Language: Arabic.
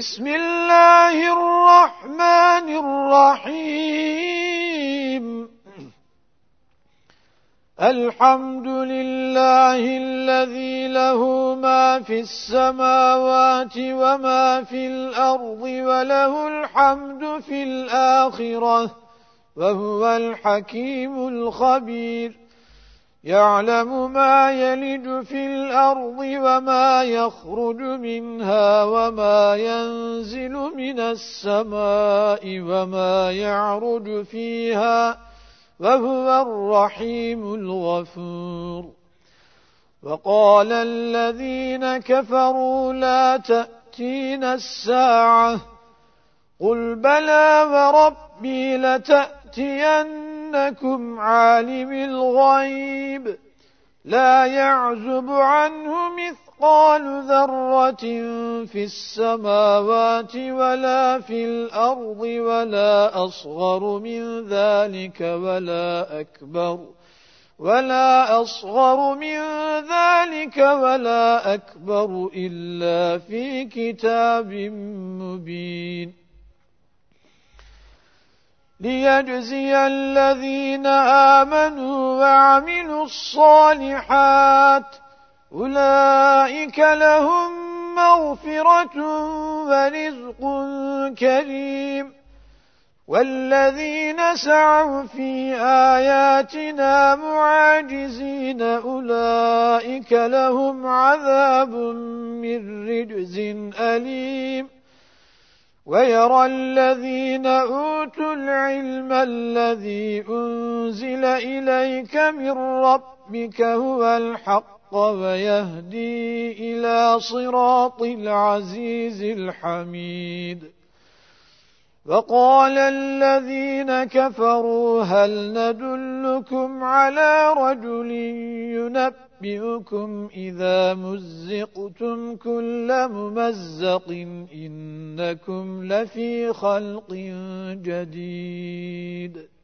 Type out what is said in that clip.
بسم الله الرحمن الرحيم الحمد لله الذي له ما في السماوات وما في الأرض وله الحمد في الآخرة وهو الحكيم الخبير يعلم ما يلج في الأرض وما يخرج منها وما ينزل من السماء وما يعرج فيها وهو الرحيم الغفور وقال الذين كفروا لا تأتينا الساعة قل بلى وربي لتأتينكم عالم الغيب لا يعزب عنه مثقال ذرة في السماوات ولا في الأرض ولا أصغر من ذلك ولا أصغر من ذلك ولا أكبر إلا في كتاب مبين ليجزي الذين آمنوا وعملوا الصالحات أولئك لهم مغفرة ورزق كريم والذين سعوا في آياتنا معاجزين أولئك لهم عذاب من رجز أليم ويرى الذين أوتوا العلم الذي أنزل إليك من ربك هو الحق ويهدي إلى صراط العزيز الحميد وقال الذين كفروا هل ندلكم على رجل ينبئكم إذا مزقتم كل ممزق إنكم لفي خلق جديد